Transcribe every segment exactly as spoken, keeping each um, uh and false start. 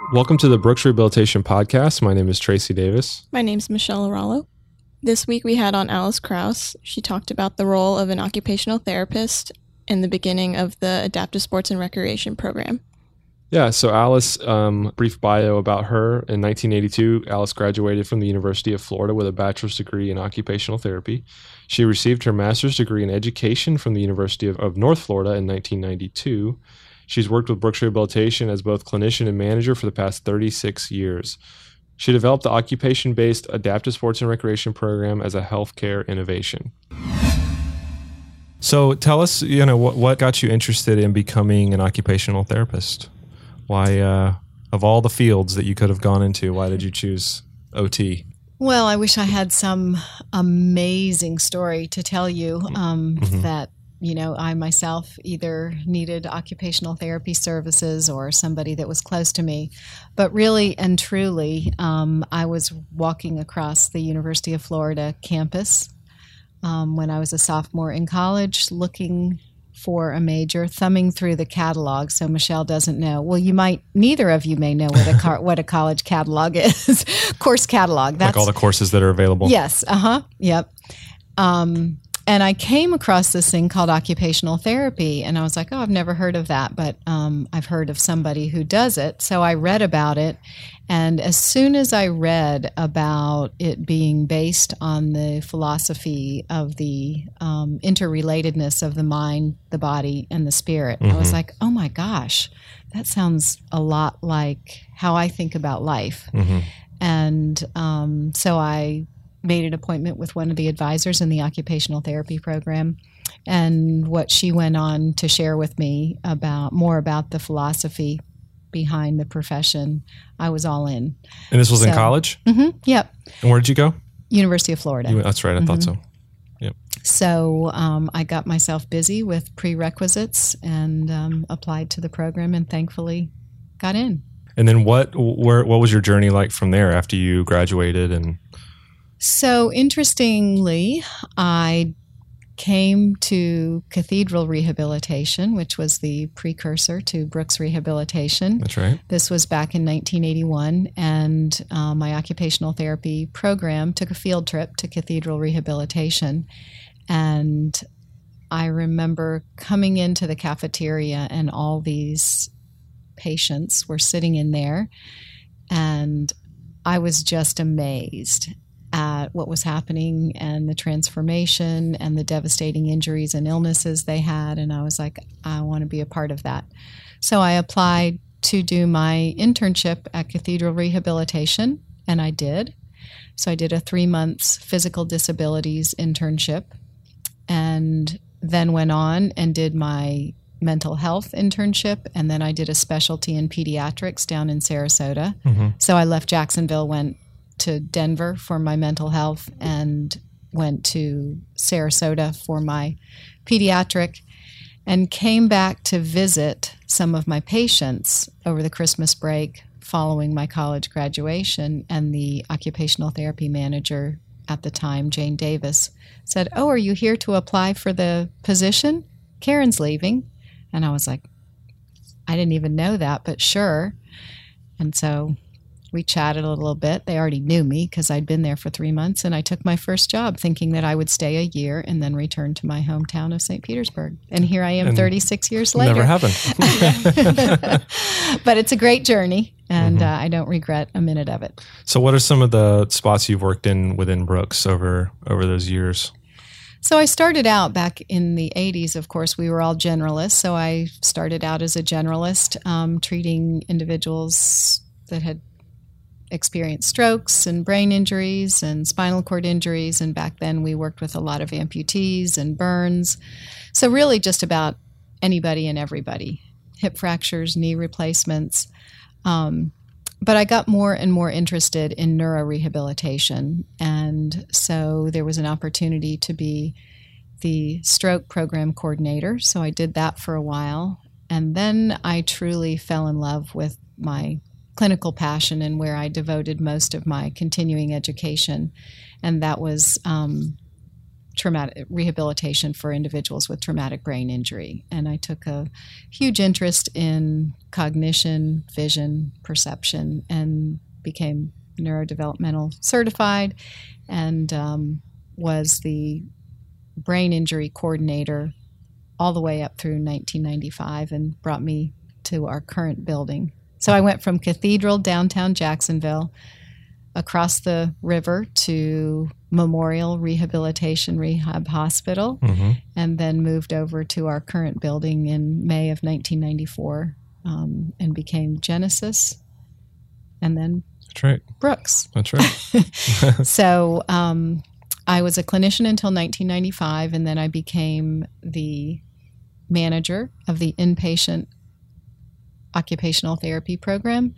Welcome to the Brooks Rehabilitation Podcast. My name is Tracy Davis. My name's Michelle Arallo. This week we had on Alice Krause. She talked about the role of an occupational therapist in the beginning of the Adaptive Sports and Recreation program. Yeah, so Alice, um, brief bio about her. In nineteen eighty-two, Alice graduated from the University of Florida with a bachelor's degree in occupational therapy. She received her master's degree in education from the University of, of North Florida in nineteen ninety-two. She's worked with Brooks Rehabilitation as both clinician and manager for the past thirty-six years. She developed the occupation-based Adaptive Sports and Recreation program as a healthcare innovation. So tell us, you know, what, what got you interested in becoming an occupational therapist? Why, uh, of all the fields that you could have gone into, why did you choose O T? Well, I wish I had some amazing story to tell you um, mm-hmm. that, you know, I myself either needed occupational therapy services or somebody that was close to me. But really and truly, um, I was walking across the University of Florida campus um, when I was a sophomore in college looking for a major, thumbing through the catalog. So Michelle doesn't know. Well, you might, neither of you may know what a car, what a college catalog is. Course catalog. That's, like all the courses that are available. Yes. Uh-huh. Yep. Um, and I came across this thing called occupational therapy, and I was like, oh, I've never heard of that, but um, I've heard of somebody who does it. So I read about it, and as soon as I read about it being based on the philosophy of the um, interrelatedness of the mind, the body, and the spirit, mm-hmm. I was like, oh my gosh, that sounds a lot like how I think about life. Mm-hmm. And um, so I made an appointment with one of the advisors in the occupational therapy program, and what she went on to share with me about more about the philosophy behind the profession, I was all in. And this was so, in college? Mm-hmm, yep. And where did you go? University of Florida. You, that's right, I mm-hmm. thought so. Yep. So um, I got myself busy with prerequisites and um, applied to the program, and thankfully got in. And then what? Where, what was your journey like from there after you graduated? And So interestingly, I came to Cathedral Rehabilitation, which was the precursor to Brooks Rehabilitation. That's right. This was back in nineteen eighty-one, and uh, my occupational therapy program took a field trip to Cathedral Rehabilitation. And I remember coming into the cafeteria, and all these patients were sitting in there, and I was just amazed at what was happening and the transformation and the devastating injuries and illnesses they had. And I was like, I want to be a part of that. So I applied to do my internship at Cathedral Rehabilitation, and I did. So I did a three months physical disabilities internship, and then went on and did my mental health internship, and then I did a specialty in pediatrics down in Sarasota. Mm-hmm. So I left Jacksonville, went to Denver for my mental health, and went to Sarasota for my pediatric, and came back to visit some of my patients over the Christmas break following my college graduation. And the occupational therapy manager at the time, Jane Davis, said, oh, are you here to apply for the position? Karen's leaving. And I was like, I didn't even know that, but sure. And so we chatted a little bit. They already knew me because I'd been there for three months, and I took my first job thinking that I would stay a year and then return to my hometown of Saint Petersburg. And here I am and thirty-six years later. Never happened. But it's a great journey, and mm-hmm. uh, I don't regret a minute of it. So what are some of the spots you've worked in within Brooks over, over those years? So I started out back in the eighties. Of course, we were all generalists. So I started out as a generalist, um, treating individuals that had experienced strokes and brain injuries and spinal cord injuries. And back then we worked with a lot of amputees and burns. So really just about anybody and everybody, hip fractures, knee replacements. Um, but I got more and more interested in neurorehabilitation. And so there was an opportunity to be the stroke program coordinator. So I did that for a while. And then I truly fell in love with my clinical passion and where I devoted most of my continuing education, and that was um, traumatic rehabilitation for individuals with traumatic brain injury. And I took a huge interest in cognition, vision, perception, and became neurodevelopmental certified, and um, was the brain injury coordinator all the way up through nineteen ninety-five, and brought me to our current building. So I went from Cathedral, downtown Jacksonville, across the river to Memorial Rehabilitation Rehab Hospital, mm-hmm. and then moved over to our current building in May of nineteen ninety-four, um, and became Genesis, and then That's right. Brooks. That's right. So um, I was a clinician until nineteen ninety-five, and then I became the manager of the inpatient occupational therapy program.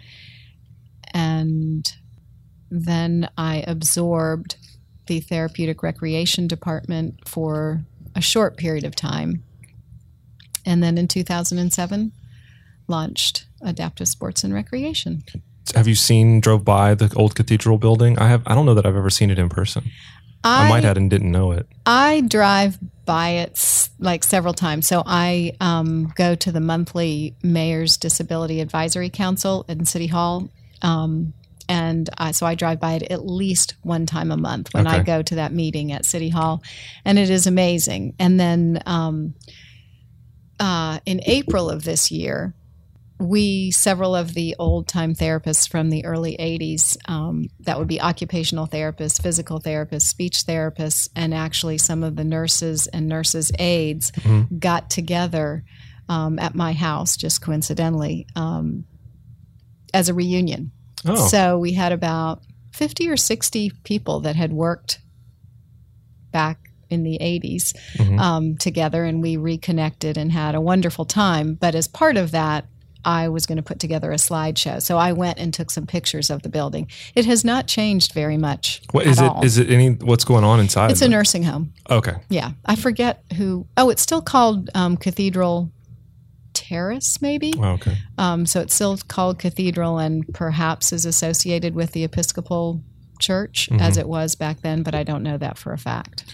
And then I absorbed the therapeutic recreation department for a short period of time. And then in two thousand seven, launched Adaptive Sports and Recreation. Have you seen, drove by the old Cathedral building? I have. I don't know that I've ever seen it in person. I, I might have and didn't know it. I drive by it like several times. So I um, go to the monthly Mayor's Disability Advisory Council in City Hall. Um, and I, so I drive by it at least one time a month when okay. I go to that meeting at City Hall. And it is amazing. And then um, uh, in April of this year, we, several of the old-time therapists from the early eighties, um, that would be occupational therapists, physical therapists, speech therapists, and actually some of the nurses and nurses' aides mm-hmm. got together um, at my house, just coincidentally, um, as a reunion. Oh. So we had about fifty or sixty people that had worked back in the eighties mm-hmm. um, together, and we reconnected and had a wonderful time. But as part of that, I was going to put together a slideshow. So I went and took some pictures of the building. It has not changed very much. What is at it? all. Is it any, what's going on inside? It's a nursing home. Okay. Yeah. I forget who, oh, it's still called um, Cathedral Terrace, maybe. Oh, okay. Um, so it's still called Cathedral and perhaps is associated with the Episcopal Church mm-hmm. as it was back then, but I don't know that for a fact.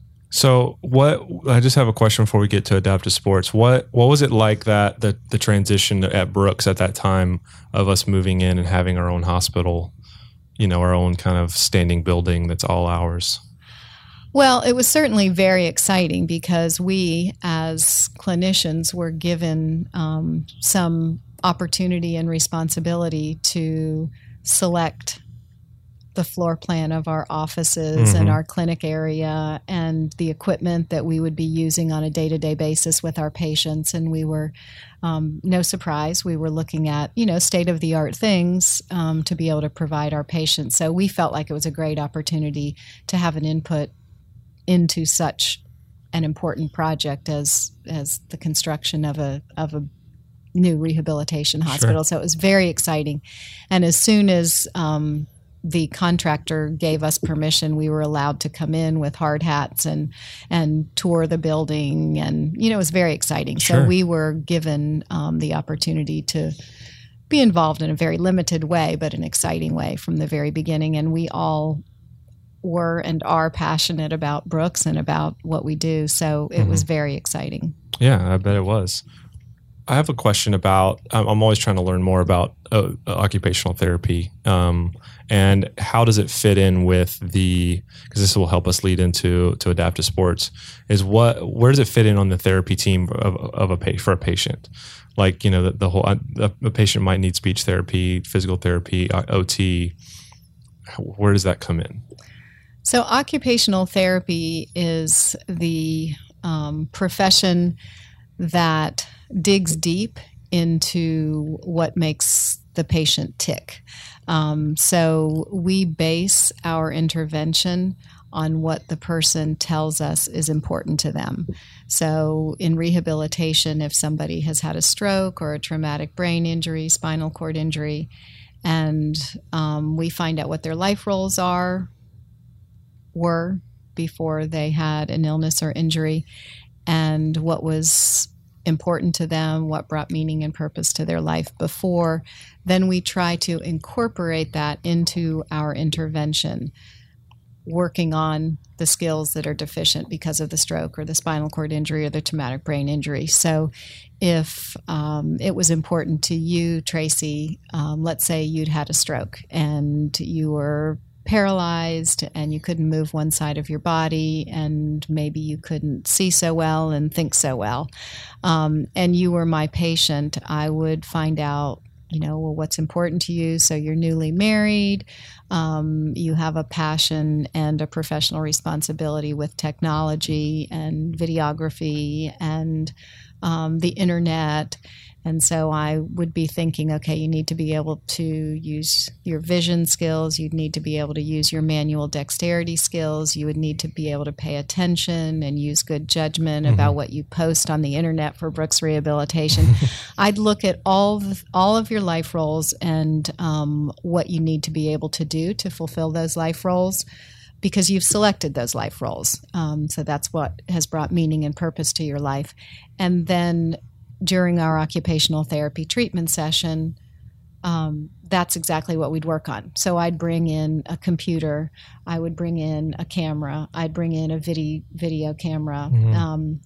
So what, I just have a question before we get to Adaptive Sports. What what was it like that, the, the transition at Brooks at that time of us moving in and having our own hospital, you know, our own kind of standing building that's all ours? Well, it was certainly very exciting because we as clinicians were given um, some opportunity and responsibility to select the floor plan of our offices mm-hmm. and our clinic area and the equipment that we would be using on a day-to-day basis with our patients. And we were, um, no surprise, we were looking at, you know, state-of-the-art things um, to be able to provide our patients. So we felt like it was a great opportunity to have an input into such an important project as as the construction of a of a new rehabilitation hospital. Sure. So it was very exciting. And as soon as um, the contractor gave us permission, we were allowed to come in with hard hats and and tour the building, and you know it was very exciting. Sure. So we were given um, the opportunity to be involved in a very limited way, but an exciting way from the very beginning. And we all were and are passionate about Brooks and about what we do. So it mm-hmm. was very exciting. Yeah, I bet it was. I have a question about, I'm always trying to learn more about uh, occupational therapy um, and how does it fit in with the, because this will help us lead into to Adaptive Sports, is what, where does it fit in on the therapy team of, of a for a patient? Like, you know, the, the whole, a, a patient might need speech therapy, physical therapy, O T. Where does that come in? So occupational therapy is the um, profession that digs deep into what makes the patient tick. Um, so we base our intervention on what the person tells us is important to them. So in rehabilitation, if somebody has had a stroke or a traumatic brain injury, spinal cord injury, and um, we find out what their life roles are, were before they had an illness or injury, and what was important to them, what brought meaning and purpose to their life before, then we try to incorporate that into our intervention. working on the skills that are deficient because of the stroke or the spinal cord injury or the traumatic brain injury. So if um, it was important to you, Tracy, um, let's say you'd had a stroke and you were paralyzed and you couldn't move one side of your body and maybe you couldn't see so well and think so well, um, and you were my patient, I would find out, you know, well, what's important to you. So you're newly married, um, you have a passion and a professional responsibility with technology and videography and um, the internet. And so I would be thinking, okay, you need to be able to use your vision skills. You'd need to be able to use your manual dexterity skills. You would need to be able to pay attention and use good judgment mm-hmm. about what you post on the internet for Brooks Rehabilitation. I'd look at all of, all of your life roles and um, what you need to be able to do to fulfill those life roles, because you've selected those life roles. Um, so that's what has brought meaning and purpose to your life. And then during our occupational therapy treatment session, um, that's exactly what we'd work on. So I'd bring in a computer, I would bring in a camera, I'd bring in a video, video camera, mm-hmm. um,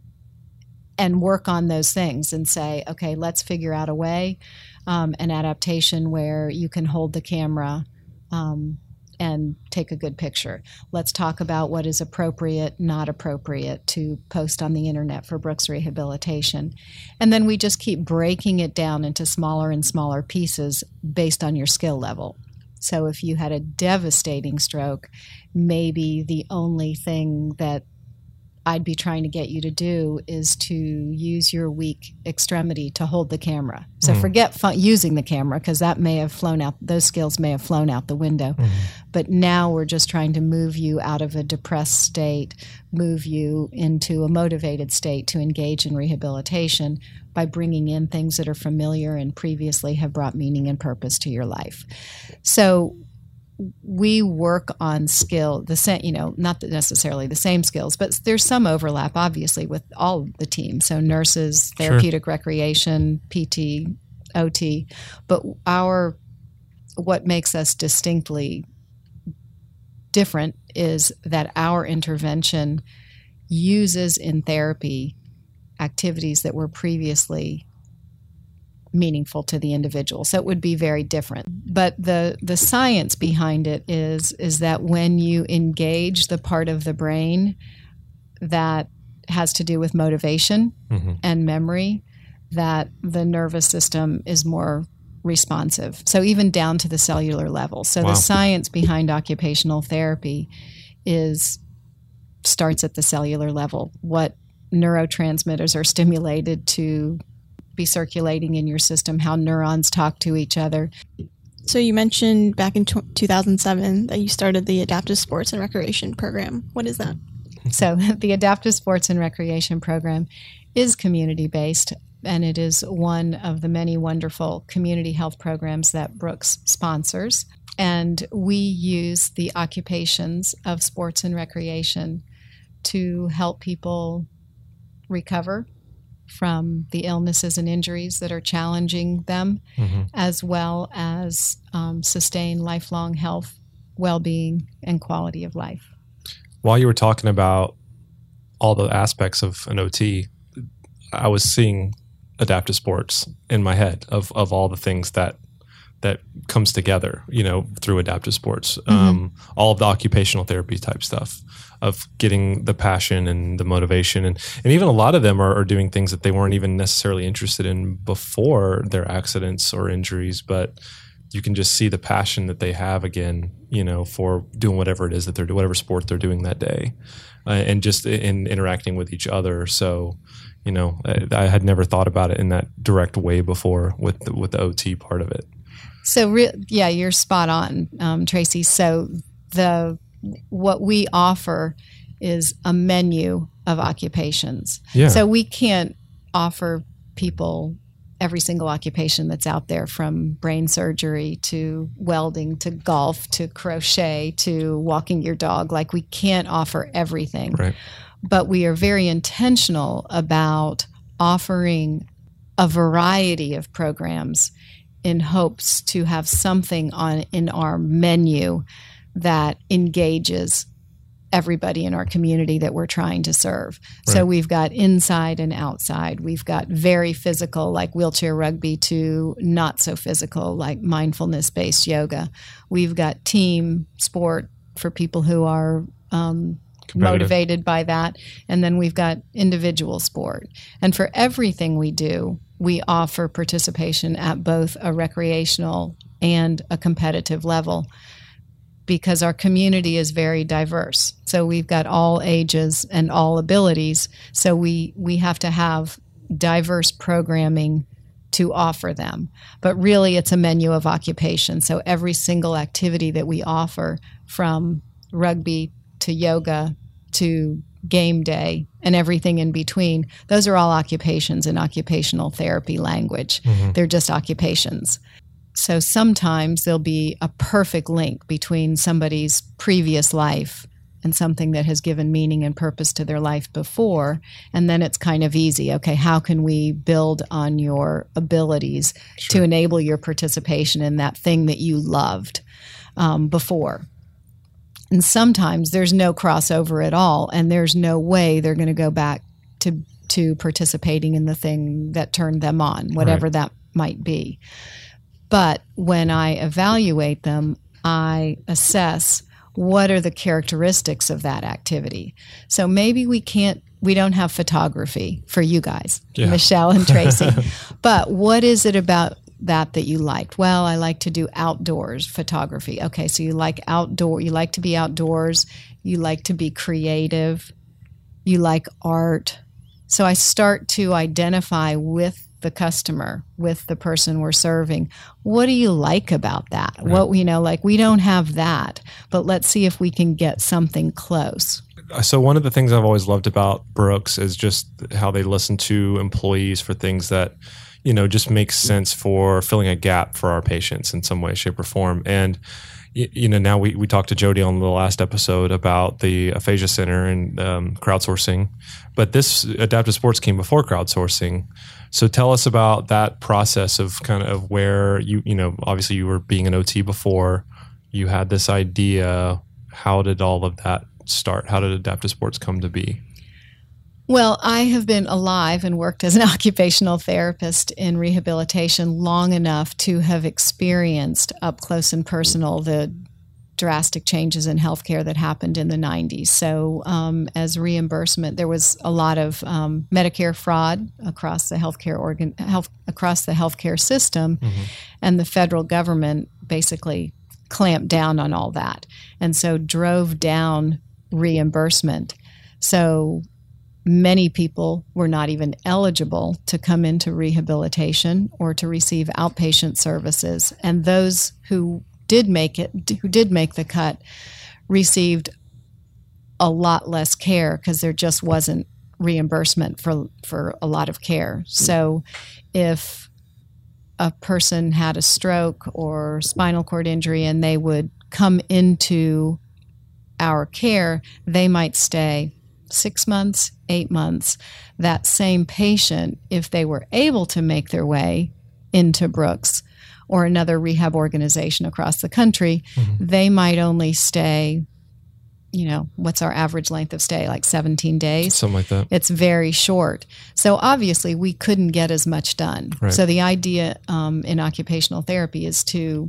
and work on those things and say, okay, let's figure out a way, um, an adaptation where you can hold the camera um, and take a good picture. Let's talk about what is appropriate, not appropriate to post on the internet for Brooks Rehabilitation. And then we just keep breaking it down into smaller and smaller pieces based on your skill level. So if you had a devastating stroke, maybe the only thing that I'd be trying to get you to do is to use your weak extremity to hold the camera. So mm. forget fu- using the camera, because that may have flown out, those skills may have flown out the window. Mm. But now we're just trying to move you out of a depressed state, move you into a motivated state to engage in rehabilitation by bringing in things that are familiar and previously have brought meaning and purpose to your life. So we work on skill, the same, you know, not necessarily the same skills, but there's some overlap, obviously, with all the teams. So nurses, therapeutic sure. recreation, P T, O T. But our, what makes us distinctly different is that our intervention uses in therapy activities that were previously meaningful to the individual. So it would be very different. But the the science behind it is is that when you engage the part of the brain that has to do with motivation mm-hmm. and memory, that the nervous system is more responsive. So even down to the cellular level. So wow. the science behind occupational therapy is starts at the cellular level. What neurotransmitters are stimulated to be circulating in your system, how neurons talk to each other. So you mentioned back in two thousand seven that you started the Adaptive Sports and Recreation Program. What is that? So the Adaptive Sports and Recreation Program is community-based, and it is one of the many wonderful community health programs that Brooks sponsors. And we use the occupations of sports and recreation to help people recover from the illnesses and injuries that are challenging them, mm-hmm. as well as um, sustain lifelong health, well-being, and quality of life. While you were talking about all the aspects of an O T, I was seeing adaptive sports in my head of, of all the things that that comes together, you know, through adaptive sports, mm-hmm. um, all of the occupational therapy type stuff of getting the passion and the motivation. And, and even a lot of them are, are doing things that they weren't even necessarily interested in before their accidents or injuries, but you can just see the passion that they have again, you know, for doing whatever it is that they're doing, whatever sport they're doing that day, uh, and just in interacting with each other. So, you know, I, I had never thought about it in that direct way before with the, with the O T part of it. So, re- yeah, you're spot on, um, Tracy. So the what we offer is a menu of occupations. Yeah. So we can't offer people every single occupation that's out there, from brain surgery to welding to golf to crochet to walking your dog. Like, we can't offer everything. Right. But we are very intentional about offering a variety of programs in hopes to have something on in our menu that engages everybody in our community that we're trying to serve. Right. So we've got inside and outside. We've got very physical, like wheelchair rugby, to not so physical, like mindfulness-based yoga. We've got team sport for people who are um, motivated by that. And then we've got individual sport. And for everything we do, we offer participation at both a recreational and a competitive level, because our community is very diverse. So we've got all ages and all abilities. So we, we have to have diverse programming to offer them. But really, it's a menu of occupation. So every single activity that we offer, from rugby to yoga to game day and everything in between, those are all occupations in occupational therapy language. Mm-hmm. They're just occupations. So sometimes there'll be a perfect link between somebody's previous life and something that has given meaning and purpose to their life before, and then it's kind of easy. Okay, how can we build on your abilities sure. to enable your participation in that thing that you loved um, before? And sometimes there's no crossover at all, and there's no way they're going to go back to to participating in the thing that turned them on, whatever right. that might be. But when I evaluate them, I assess what are the characteristics of that activity. So maybe we can't, we don't have photography for you guys, yeah. Michelle and Tracy, but what is it about that that you liked? Well, I like to do outdoors photography. Okay, so you like outdoor, you like to be outdoors, you like to be creative, you like art. So I start to identify with the customer, with the person we're serving. What do you like about that? Right. What, you know, like we don't have that, but let's see if we can get something close. So one of the things I've always loved about Brooks is just how they listen to employees for things that, you know, just makes sense for filling a gap for our patients in some way, shape, or form. And you know, now we, we talked to Jody on the last episode about the Aphasia Center and um, crowdsourcing, but this adaptive sports came before crowdsourcing. So tell us about that process of kind of where you, you know, obviously you were being an O T before, you had this idea. How did all of that start? How did adaptive sports come to be? Well, I have been alive and worked as an occupational therapist in rehabilitation long enough to have experienced up close and personal the drastic changes in healthcare that happened in the nineties. So um, as reimbursement, there was a lot of um, Medicare fraud across the healthcare organ, health, across the healthcare system, mm-hmm. and the federal government basically clamped down on all that, and so drove down reimbursement. So many people were not even eligible to come into rehabilitation or to receive outpatient services. And those who did make it, who did make the cut, received a lot less care because there just wasn't reimbursement for, for a lot of care. So if a person had a stroke or spinal cord injury and they would come into our care, they might stay six months, eight months. That same patient, if they were able to make their way into Brooks or another rehab organization across the country, mm-hmm. they might only stay, you know, what's our average length of stay? Like seventeen days? Something like that. It's very short. So obviously we couldn't get as much done. Right. So the idea um, in occupational therapy is to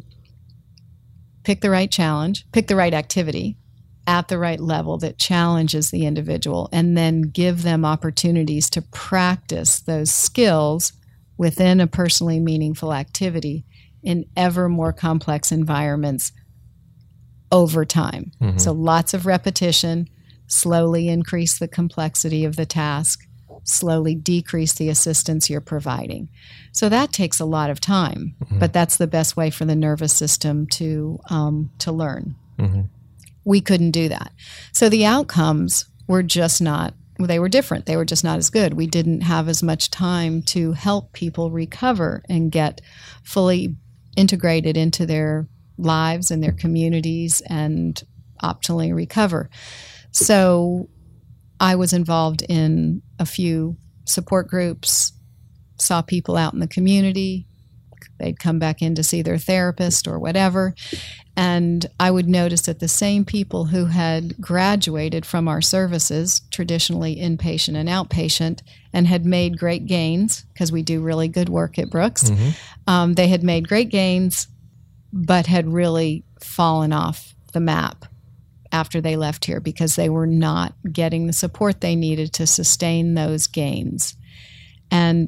pick the right challenge, pick the right activity, at the right level that challenges the individual, and then give them opportunities to practice those skills within a personally meaningful activity in ever more complex environments over time. Mm-hmm. So lots of repetition, slowly increase the complexity of the task, slowly decrease the assistance you're providing. So that takes a lot of time, mm-hmm. but that's the best way for the nervous system to um, to learn. Mm-hmm. We couldn't do that. So the outcomes were just not, they were different. They were just not as good. We didn't have as much time to help people recover and get fully integrated into their lives and their communities and optimally recover. So I was involved in a few support groups, saw people out in the community, They'd come back in to see their therapist or whatever. And I would notice that the same people who had graduated from our services, traditionally inpatient and outpatient, and had made great gains, because we do really good work at Brooks, mm-hmm. um, they had made great gains, but had really fallen off the map after they left here because they were not getting the support they needed to sustain those gains. And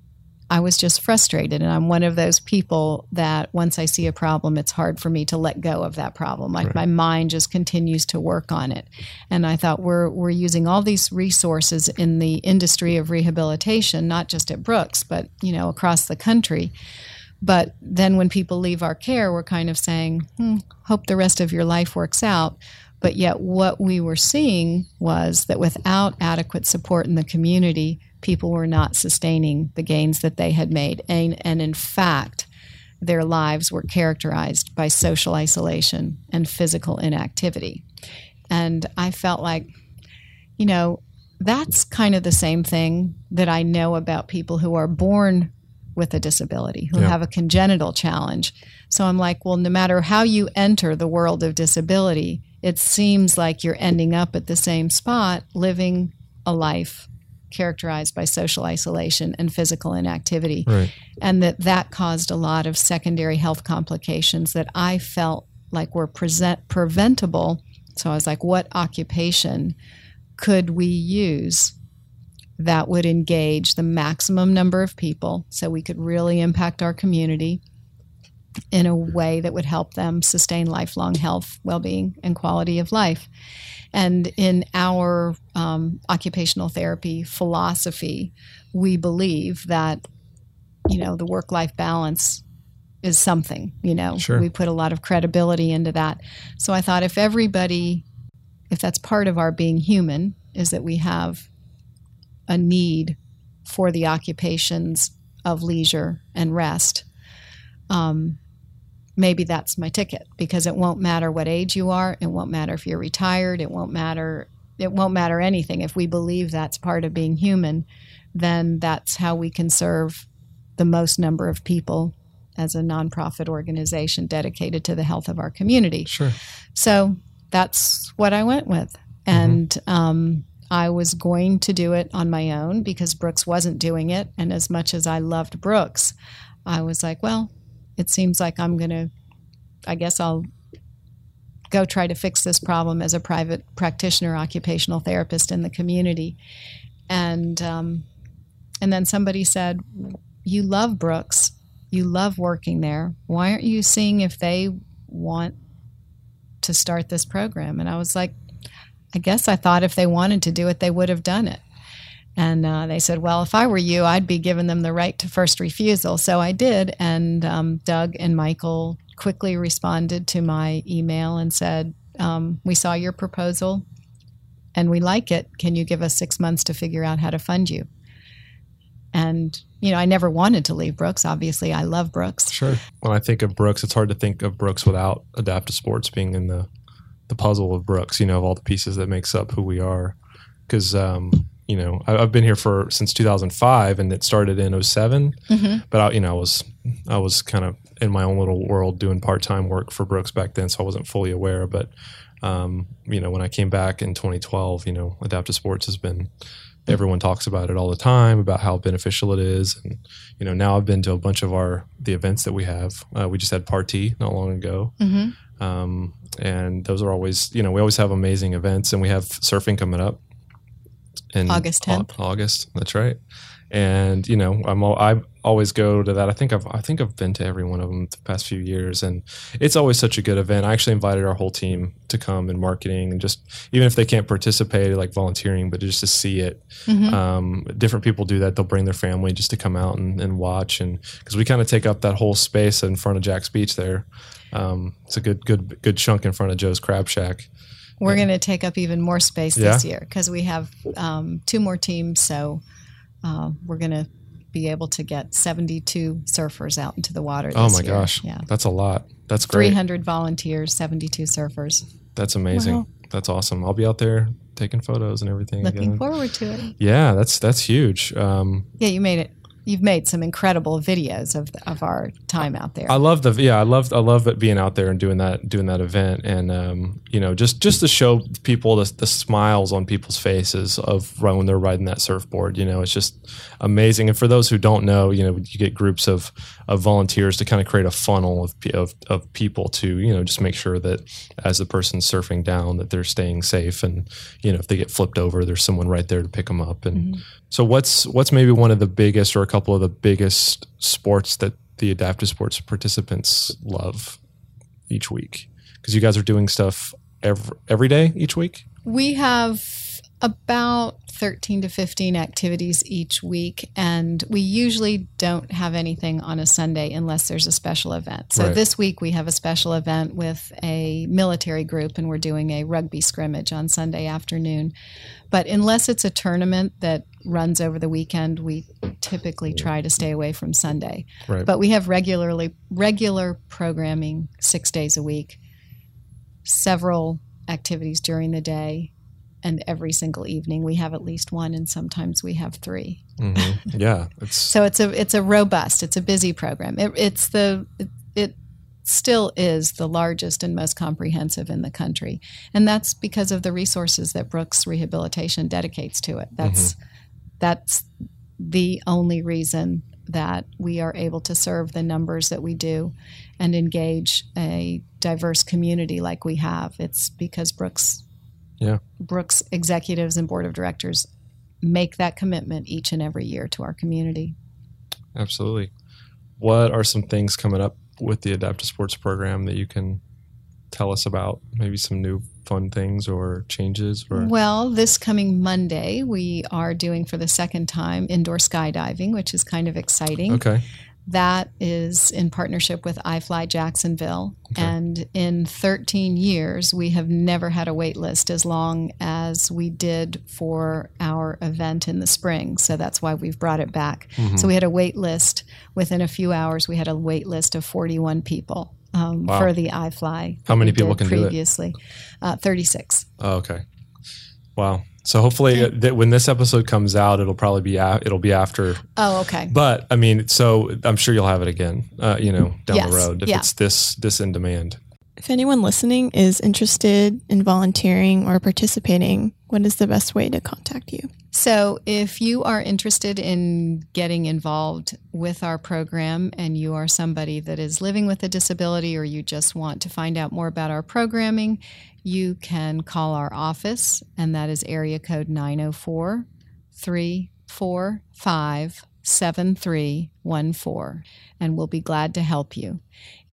I was just frustrated. And I'm one of those people that once I see a problem, it's hard for me to let go of that problem. Like right. my mind just continues to work on it. And I thought we're we're using all these resources in the industry of rehabilitation, not just at Brooks, but you know, across the country. But then when people leave our care, we're kind of saying, hmm, hope the rest of your life works out. But yet what we were seeing was that without adequate support in the community, people were not sustaining the gains that they had made. And, and in fact, their lives were characterized by social isolation and physical inactivity. And I felt like, you know, that's kind of the same thing that I know about people who are born with a disability, who yeah. have a congenital challenge. So I'm like, well, no matter how you enter the world of disability, it seems like you're ending up at the same spot, living a life characterized by social isolation and physical inactivity. Right. And that that caused a lot of secondary health complications that I felt like were present, preventable. So I was like, what occupation could we use that would engage the maximum number of people so we could really impact our community in a way that would help them sustain lifelong health, well-being, and quality of life. And in our um, occupational therapy philosophy, we believe that, you know, the work-life balance is something, you know. Sure. We put a lot of credibility into that. So I thought if everybody, if that's part of our being human, is that we have a need for the occupations of leisure and rest, um, maybe that's my ticket, because it won't matter what age you are. It won't matter if you're retired. It won't matter. It won't matter anything. If we believe that's part of being human, then that's how we can serve the most number of people as a nonprofit organization dedicated to the health of our community. Sure. So that's what I went with. And mm-hmm. um, I was going to do it on my own because Brooks wasn't doing it. And as much as I loved Brooks, I was like, well, it seems like I'm going to, I guess I'll go try to fix this problem as a private practitioner, occupational therapist in the community. And um, and then somebody said, you love Brooks. You love working there. Why aren't you seeing if they want to start this program? And I was like, I guess I thought if they wanted to do it, they would have done it. And uh, they said, well, if I were you, I'd be giving them the right to first refusal. So I did. And um, Doug and Michael quickly responded to my email and said, um, we saw your proposal and we like it. Can you give us six months to figure out how to fund you? And, you know, I never wanted to leave Brooks. Obviously, I love Brooks. Sure. When I think of Brooks, it's hard to think of Brooks without adaptive sports being in the, the puzzle of Brooks, you know, of all the pieces that makes up who we are. Because, um, you know, I, I've been here for since two thousand five, and it started in oh seven. Mm-hmm. But I, you know, I was I was kind of in my own little world doing part time work for Brooks back then, so I wasn't fully aware. But um, you know, when I came back in twenty twelve, you know, adaptive sports has been. Everyone talks about it all the time about how beneficial it is, and you know, now I've been to a bunch of our the events that we have. Uh, we just had Party not long ago. Mm-hmm. Um, and those are always, you know, we always have amazing events, and we have surfing coming up. In August tenth. August, that's right. And you know, I'm all, I always go to that. I think I've I think I've been to every one of them the past few years, and it's always such a good event. I actually invited our whole team to come in marketing, and just even if they can't participate, like volunteering, but just to see it. Mm-hmm. Um, different people do that. They'll bring their family just to come out and, and watch, and because we kind of take up that whole space in front of Jack's Beach there. Um, it's a good good good chunk in front of Joe's Crab Shack. We're yeah. going to take up even more space yeah. this year because we have um, two more teams. So uh, we're going to be able to get seventy-two surfers out into the water this year. Oh, my year. gosh. Yeah. That's a lot. That's great. three hundred volunteers, seventy-two surfers. That's amazing. Wow. That's awesome. I'll be out there taking photos and everything. Looking again. forward to it. Yeah, that's that's huge. Um, yeah, you made it. you've made some incredible videos of of our time out there. I love the yeah, I love I love it being out there and doing that doing that event, and um, you know, just just to show people the, the smiles on people's faces of when they're riding that surfboard. You know, it's just amazing. And for those who don't know, you know, you get groups of of volunteers to kind of create a funnel of of, of people to, you know, just make sure that as the person's surfing down that they're staying safe, and you know, if they get flipped over, there's someone right there to pick them up. And mm-hmm. so what's what's maybe one of the biggest or a couple of the biggest sports that the adaptive sports participants love each week? Because you guys are doing stuff every, every day each week? We have about thirteen to fifteen activities each week, and we usually don't have anything on a Sunday unless there's a special event. So right. This week we have a special event with a military group, and we're doing a rugby scrimmage on Sunday afternoon. But unless it's a tournament that runs over the weekend, we typically try to stay away from Sunday. Right. But we have regularly regular programming six days a week, several activities during the day, and every single evening we have at least one, and sometimes we have three. Mm-hmm. Yeah, it's so it's a it's a robust, it's a busy program. It, it's the it, it still is the largest and most comprehensive in the country, and that's because of the resources that Brooks Rehabilitation dedicates to it. That's mm-hmm. that's the only reason that we are able to serve the numbers that we do and engage a diverse community like we have. It's because Brooks. Yeah. Brooks executives and board of directors make that commitment each and every year to our community. Absolutely. What are some things coming up with the Adaptive Sports program that you can tell us about? Maybe some new fun things or changes? Or Well, this coming Monday, we are doing for the second time indoor skydiving, which is kind of exciting. Okay. That is in partnership with iFly Jacksonville. Okay. And in thirteen years, we have never had a wait list as long as we did for our event in the spring. So that's why we've brought it back. Mm-hmm. So we had a wait list. Within a few hours, we had a wait list of forty-one people um, wow. for the iFly. How many people can previously. do it? Uh, thirty-six. Oh, okay. Wow. So hopefully okay. th- when this episode comes out, it'll probably be a- it'll be after. Oh, okay. But I mean, so I'm sure you'll have it again, uh, you know, down yes. the road if yeah. it's this this in demand. If anyone listening is interested in volunteering or participating, what is the best way to contact you? So if you are interested in getting involved with our program and you are somebody that is living with a disability, or you just want to find out more about our programming, you can call our office, and that is area code nine oh four, three four five, seven three one four, and we'll be glad to help you.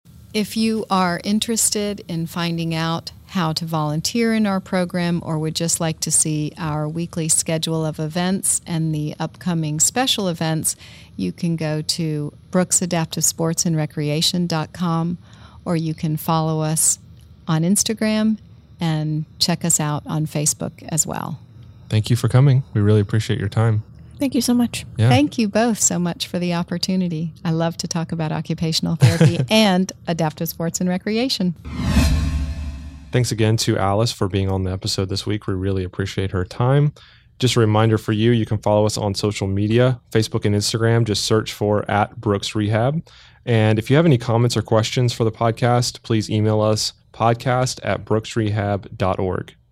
If you are interested in finding out how to volunteer in our program, or would just like to see our weekly schedule of events and the upcoming special events, you can go to brooks adaptive sports and recreation dot com, or you can follow us on Instagram and check us out on Facebook as well. Thank you for coming. We really appreciate your time. Thank you so much. Yeah. Thank you both so much for the opportunity. I love to talk about occupational therapy and adaptive sports and recreation. Thanks again to Alice for being on the episode this week. We really appreciate her time. Just a reminder for you, you can follow us on social media, Facebook and Instagram. Just search for at Brooks Rehab. And if you have any comments or questions for the podcast, please email us podcast at brooks rehab dot org.